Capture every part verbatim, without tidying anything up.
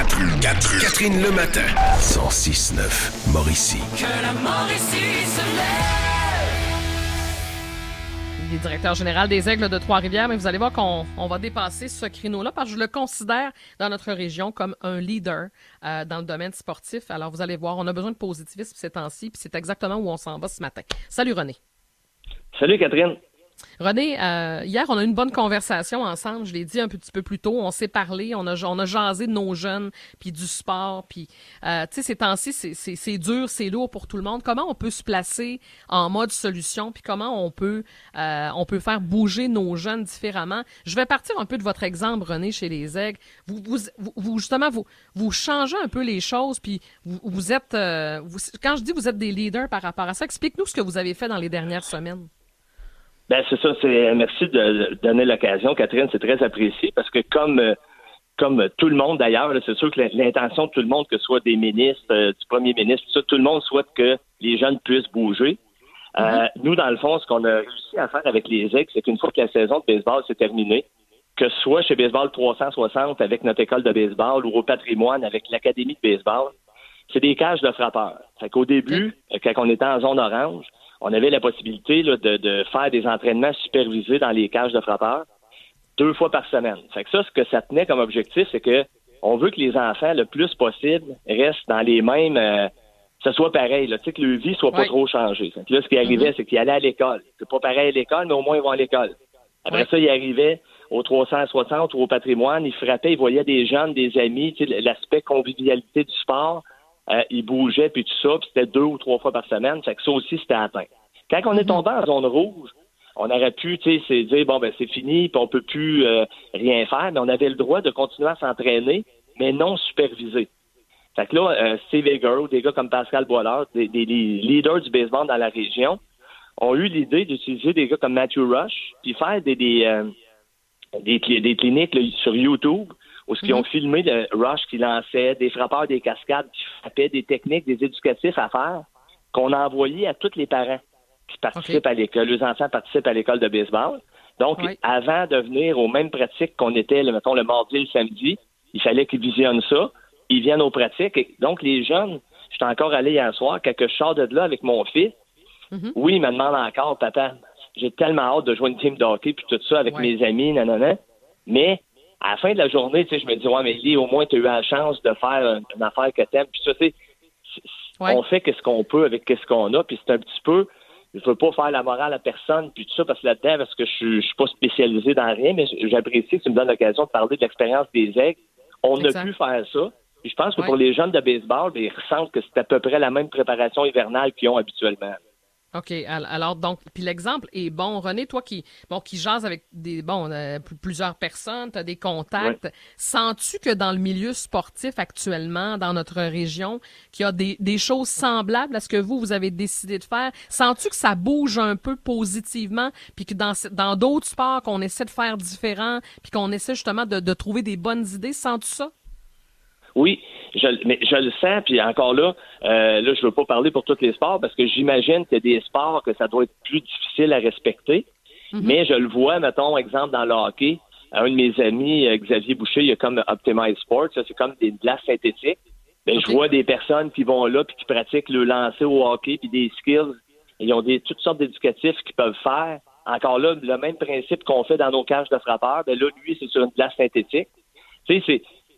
Catherine, Catherine, Catherine le matin. cent six neuf Mauricie. Que la Mauricie se lève. Il est directeur général des Aigles de Trois-Rivières, mais vous allez voir qu'on on va dépasser ce créneau-là parce que je le considère dans notre région comme un leader euh, dans le domaine sportif. Alors, vous allez voir, on a besoin de positivisme ces temps-ci, puis c'est exactement où on s'en va ce matin. Salut René. Salut Catherine. René, euh, hier, on a eu une bonne conversation ensemble. Je l'ai dit un petit peu plus tôt. On s'est parlé, on a, on a jasé de nos jeunes, puis du sport. Puis, euh, tu sais, ces temps-ci, c'est, c'est, c'est dur, c'est lourd pour tout le monde. Comment on peut se placer en mode solution, puis comment on peut, euh, on peut faire bouger nos jeunes différemment? Je vais partir un peu de votre exemple, René, chez les Aigles. Vous, vous, vous justement, vous, vous changez un peu les choses, puis vous, vous êtes, euh, vous, quand je dis vous êtes des leaders par rapport à ça, explique-nous ce que vous avez fait dans les dernières semaines. Ben c'est ça, c'est merci de donner l'occasion, Catherine, c'est très apprécié parce que comme euh, comme tout le monde d'ailleurs, là, c'est sûr que l'intention de tout le monde, que ce soit des ministres, euh, du premier ministre, tout ça, tout le monde souhaite que les jeunes puissent bouger. Euh, mm-hmm. Nous, dans le fond, ce qu'on a réussi à faire avec les Aigles, c'est qu'une fois que la saison de baseball s'est terminée, que ce soit chez Baseball trois cent soixante avec notre école de baseball ou au Patrimoine avec l'Académie de baseball, c'est des cages de frappeurs. Fait qu'au début, mm-hmm. quand on était en zone orange, on avait la possibilité là, de, de faire des entraînements supervisés dans les cages de frappeurs deux fois par semaine. Fait que ça, ce que ça tenait comme objectif, c'est que on veut que les enfants, le plus possible, restent dans les mêmes... Euh, que ce soit pareil, là, tu sais, que leur vie soit pas oui. trop changée. Fait que là, ce qui arrivait, mm-hmm. c'est qu'ils allaient à l'école. C'est pas pareil à l'école, mais au moins, ils vont à l'école. Après oui. ça, ils arrivaient au trois cent soixante ou au Patrimoine, ils frappaient, ils voyaient des jeunes, des amis, tu sais, l'aspect convivialité du sport. Euh, ils bougeaient, puis tout ça, puis c'était deux ou trois fois par semaine. Fait que ça aussi, c'était atteint. Quand on est tombé en zone rouge, on aurait pu, tu sais, c'est dire, bon, ben c'est fini, puis on peut plus euh, rien faire, mais on avait le droit de continuer à s'entraîner, mais non supervisé. Fait que là, euh, Steve Eger, des gars comme Pascal Boilard, des, des, des leaders du baseball dans la région, ont eu l'idée d'utiliser des gars comme Matthew Rush, puis faire des, des, euh, des, des cliniques là, sur YouTube, où ils mm-hmm. ont filmé le Rush qui lançait, des frappeurs, des cascades qui frappaient, des techniques, des éducatifs à faire, qu'on a envoyé à tous les parents qui participent okay. à l'école. Les enfants participent à l'école de baseball. Donc, oui. avant de venir aux mêmes pratiques qu'on était, le, mettons, le mardi et le samedi, il fallait qu'ils visionnent ça. Ils viennent aux pratiques. Et donc, les jeunes, j'étais encore allé hier soir, quand je sors de là avec mon fils, mm-hmm. oui, il me demande encore, papa, j'ai tellement hâte de jouer une team de hockey puis tout ça avec ouais. mes amis, nanana. Mais, à la fin de la journée, tu sais, je me dis, ouais, mais Lee, au moins, tu as eu la chance de faire une, une affaire que t'aimes. Puis ça, tu sais, ouais. on fait qu'est-ce qu'on peut avec qu'est-ce qu'on a. Puis c'est un petit peu, je veux pas faire la morale à personne, puis tout ça, parce que là-dedans, parce que je suis, je suis pas spécialisé dans rien, mais j'apprécie que tu me donnes l'occasion de parler de l'expérience des Aigles. On exact. a pu faire ça. Puis je pense que ouais. pour les jeunes de baseball, bien, ils ressentent que c'est à peu près la même préparation hivernale qu'ils ont habituellement. OK. Alors, donc, puis l'exemple est bon. René, toi qui, bon, qui jases avec des, bon, euh, plusieurs personnes, tu as des contacts. Ouais. Sens-tu que dans le milieu sportif actuellement, dans notre région, qu'il y a des, des choses semblables à ce que vous, vous avez décidé de faire? Sens-tu que ça bouge un peu positivement, puis que dans, dans d'autres sports, qu'on essaie de faire différent, puis qu'on essaie justement de, de trouver des bonnes idées? Sens-tu ça? Oui, je, mais je le sens, puis encore là, euh, là, je veux pas parler pour tous les sports parce que j'imagine qu'il y a des sports que ça doit être plus difficile à respecter, mm-hmm. mais je le vois, mettons, exemple, dans le hockey, un de mes amis, Xavier Boucher, il y a comme Optimize Sports, ça, c'est comme des glaces synthétiques. Ben, okay. Je vois des personnes qui vont là puis qui pratiquent le lancer au hockey puis des skills. Ils ont des toutes sortes d'éducatifs qu'ils peuvent faire. Encore là, le même principe qu'on fait dans nos cages de frappeurs, ben là, lui, c'est sur une glace synthétique. Tu sais, c'est...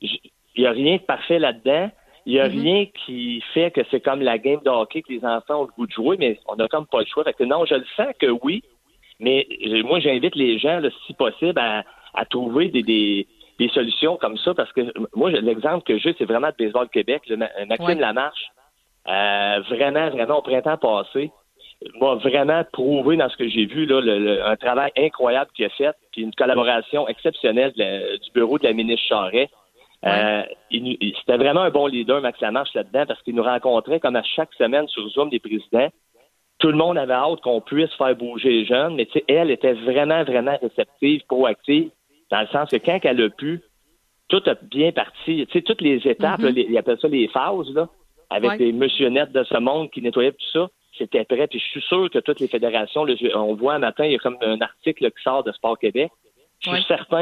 Il n'y a rien de parfait là-dedans. Il n'y a mm-hmm. rien qui fait que c'est comme la game de hockey que les enfants ont le goût de jouer, mais on n'a comme pas le choix. Fait que non, je le sens que oui, mais moi, j'invite les gens, là, si possible, à, à trouver des, des, des solutions comme ça, parce que moi, l'exemple que j'ai, c'est vraiment de Baseball Québec. Le, Maxime ouais. Lamarche, euh, vraiment, vraiment, au printemps passé, m'a vraiment prouvé dans ce que j'ai vu, là, le, le, un travail incroyable qu'il a fait, puis une collaboration exceptionnelle de la, du bureau de la ministre Charest. Ouais. Euh, il, il, c'était vraiment un bon leader, Max Lamarche, là-dedans, parce qu'il nous rencontrait comme à chaque semaine sur Zoom des présidents. Tout le monde avait hâte qu'on puisse faire bouger les jeunes, mais tu sais, elle était vraiment, vraiment réceptive, proactive, dans le sens que quand elle a pu, tout a bien parti. Tu sais, toutes les étapes, mm-hmm. là, les, ils appellent ça les phases, là, avec ouais. des monsionnettes de ce monde qui nettoyaient tout ça, c'était prêt. Puis je suis sûr que toutes les fédérations, là, on voit un matin, il y a comme un article là, qui sort de Sport Québec. Je suis ouais. certain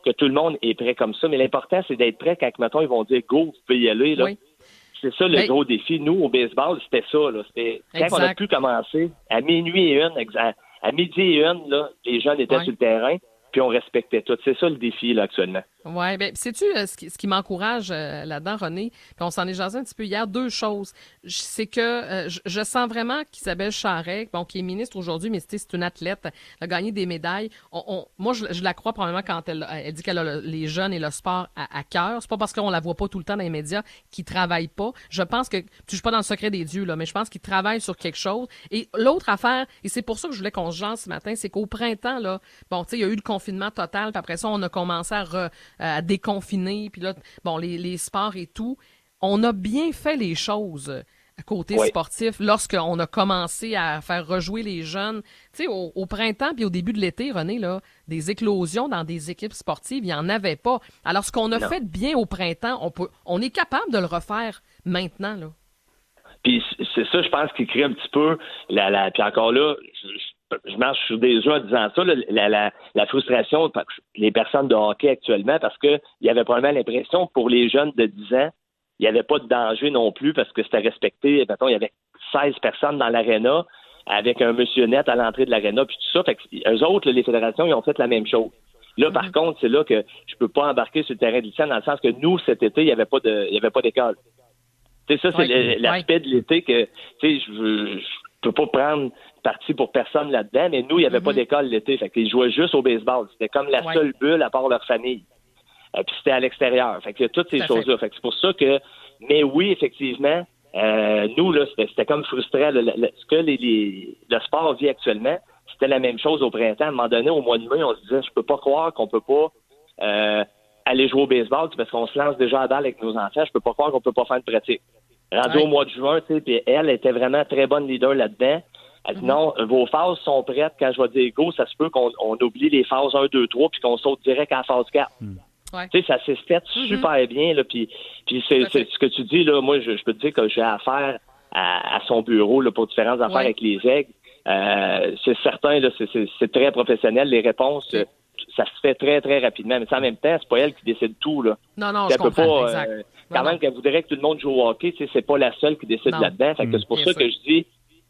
que tout le monde est prêt comme ça, mais l'important, c'est d'être prêt quand, mettons, ils vont dire « Go, vous pouvez y aller ». Oui. C'est ça le Mais... gros défi. Nous, au baseball, c'était ça. Là. C'était... Quand exact. on a pu commencer, à minuit et une, à, à midi et une, là, les jeunes étaient ouais. sur le terrain, puis on respectait tout. C'est ça le défi là, actuellement. Oui, bien, sais-tu euh, ce qui, ce qui m'encourage euh, là-dedans, René, puis on s'en est jasé un petit peu hier, deux choses. C'est que euh, je, je sens vraiment qu'Isabelle Charret, bon, qui est ministre aujourd'hui, mais c'est une athlète, elle a gagné des médailles. On, on, moi, je, je la crois probablement quand elle, elle dit qu'elle a le, les jeunes et le sport à, à cœur. C'est pas parce qu'on la voit pas tout le temps dans les médias qu'ils travaillent pas. Je pense que, je suis pas dans le secret des dieux, là, mais je pense qu'ils travaillent sur quelque chose. Et l'autre affaire, et c'est pour ça que je voulais qu'on se jase ce matin, c'est qu'au printemps, là, bon, tu sais, il y a eu le confinement total, puis après ça, on a commencé à re, à déconfiner, puis là, bon, les, les sports et tout. On a bien fait les choses à côté oui. sportif lorsqu'on a commencé à faire rejouer les jeunes. Tu sais, au, au printemps puis au début de l'été, René, là, des éclosions dans des équipes sportives, il n'y en avait pas. Alors, ce qu'on a non. fait bien au printemps, on peut, on est capable de le refaire maintenant, là. Puis c'est ça, je pense, qui crée un petit peu la... la puis encore là, je, je, je marche sur des œufs en disant ça, là, la, la, la frustration des personnes de hockey actuellement, parce qu'il y avait probablement l'impression que pour les jeunes de dix ans, il n'y avait pas de danger non plus parce que c'était respecté. Mettons, il y avait seize personnes dans l'aréna avec un monsieur net à l'entrée de l'aréna, puis tout ça. Fait que eux autres, là, les fédérations, ils ont fait la même chose. Là, par mm-hmm. contre, c'est là que je peux pas embarquer sur le terrain de licence dans le sens que nous, cet été, il n'y avait pas de, il y avait pas d'école. Tu sais, ça, c'est oui, l'aspect oui. de l'été que, tu sais, je, je peux pas prendre parti pour personne là-dedans, mais nous, il n'y avait mm-hmm. pas d'école l'été. Fait qu'ils jouaient juste au baseball. C'était comme la oui. seule bulle à part leur famille. Euh, puis c'était à l'extérieur. Fait que il y a toutes ces Tout choses-là. Fait. fait que c'est pour ça que, mais oui, effectivement, euh, nous, là, c'était, c'était comme frustrant. Le, le, ce que les, les, le sport vit actuellement, c'était la même chose au printemps. À un moment donné, au mois de mai, on se disait, je peux pas croire qu'on peut pas euh, aller jouer au baseball parce qu'on se lance déjà à balle avec nos enfants. Je peux pas croire qu'on peut pas faire de pratique. Rendu ouais. au mois de juin, tu sais, puis elle était vraiment très bonne leader là-dedans. Elle dit, mm-hmm. non, vos phases sont prêtes. Quand je vais dire go, ça se peut qu'on on oublie les phases un, deux, trois puis qu'on saute direct à la phase quatre. Mm. Ouais. Tu sais, ça s'est fait mm-hmm. super bien, là, puis, puis c'est, c'est ce que tu dis, là, moi, je, je peux te dire que j'ai affaire à, à son bureau, là, pour différentes affaires ouais. avec les aigles. Euh, c'est certain, là, c'est, c'est, c'est très professionnel, les réponses, okay. ça se fait très, très rapidement, mais en même temps, c'est pas elle qui décide tout, là. Non, non, elle je comprends, pas, exact. Euh, quand non, même, non. qu'elle voudrait que tout le monde joue au hockey, tu sais, c'est pas la seule qui décide non. là-dedans, fait que mm. c'est pour bien ça sûr. que je dis,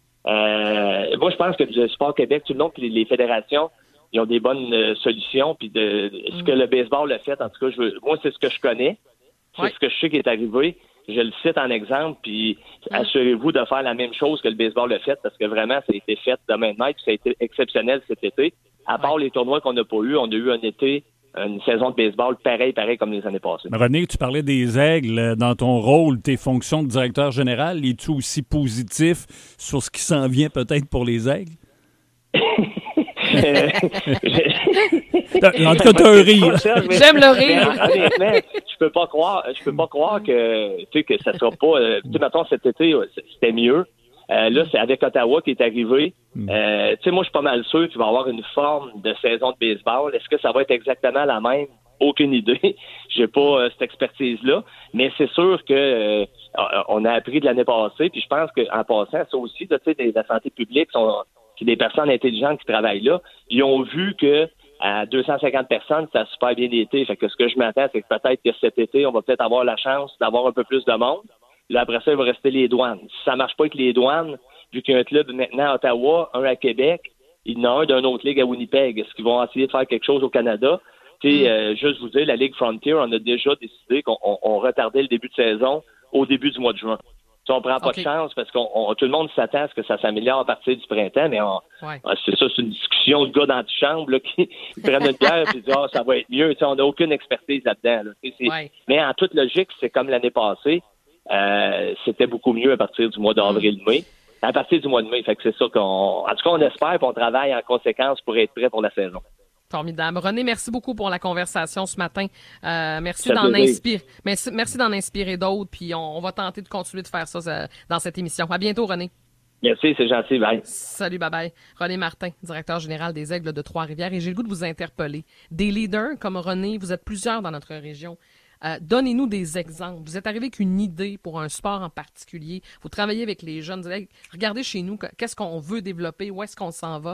euh, moi, je pense que le Sport Québec, tout le monde, puis les, les fédérations, ils ont des bonnes euh, solutions, puis de, de ce mm. que le baseball a fait, en tout cas, je veux, moi, c'est ce que je connais, c'est ouais. ce que je sais qui est arrivé, je le cite en exemple, puis mm. assurez-vous de faire la même chose que le baseball a fait, parce que vraiment, ça a été fait de main de maître, puis ça a été exceptionnel cet été. À part ouais. les tournois qu'on n'a pas eu, on a eu un été, une saison de baseball pareil, pareil comme les années passées. René, tu parlais des aigles. Dans ton rôle, tes fonctions de directeur général, es-tu aussi positif sur ce qui s'en vient peut-être pour les aigles? En tout cas, t'as un rire. J'aime le rire. Honnêtement, je peux pas croire, je peux pas croire que, tu sais, que ça sera pas, euh, tu sais, mettons, cet été, c'était mieux. Euh, là, c'est avec Ottawa qui est arrivé. Euh, tu sais, moi, je suis pas mal sûr qu'il va y avoir une forme de saison de baseball. Est-ce que ça va être exactement la même? Aucune idée. J'ai pas euh, cette expertise-là. Mais c'est sûr que euh, on a appris de l'année passée. Puis je pense qu'en passant, ça aussi, tu sais, la santé publique, sont, c'est des personnes intelligentes qui travaillent là. Ils ont vu que à deux cent cinquante personnes, ça a super bien été. Fait que ce que je m'attends, c'est que peut-être que cet été, on va peut-être avoir la chance d'avoir un peu plus de monde. Là, après ça, il va rester les douanes. Si ça marche pas avec les douanes, vu qu'il y a un club maintenant à Ottawa, un à Québec, il y en a un d'une autre ligue à Winnipeg. Est-ce qu'ils vont essayer de faire quelque chose au Canada? Tu sais, mm. euh, juste vous dire, la Ligue Frontier, on a déjà décidé qu'on on, on retardait le début de saison au début du mois de juin. Si on prend pas okay. de chance parce qu'on on, tout le monde s'attend à ce que ça s'améliore à partir du printemps, mais on, ouais. c'est ça, c'est une discussion de gars dans l'antichambre là, qui prennent une bière et disent ah, ça va être mieux. T'sais, on n'a aucune expertise là-dedans. Là. Ouais. Mais en toute logique, c'est comme l'année passée. Euh, c'était beaucoup mieux à partir du mois d'avril-mai. À partir du mois de mai, fait que c'est ça qu'on... En tout cas, on espère qu'on travaille en conséquence pour être prêt pour la saison. Formidable. René, merci beaucoup pour la conversation ce matin. Euh, merci ça d'en inspirer. Merci, merci d'en inspirer d'autres, puis on, on va tenter de continuer de faire ça euh, dans cette émission. À bientôt, René. Merci, c'est gentil. Bye. Salut, bye-bye. René Martin, directeur général des Aigles de Trois-Rivières. Et j'ai le goût de vous interpeller. Des leaders comme René, vous êtes plusieurs dans notre région. Euh, donnez-nous des exemples. Vous êtes arrivé avec une idée pour un sport en particulier. Vous travaillez avec les jeunes. Vous dites, hey, regardez chez nous, qu'est-ce qu'on veut développer, où est-ce qu'on s'en va.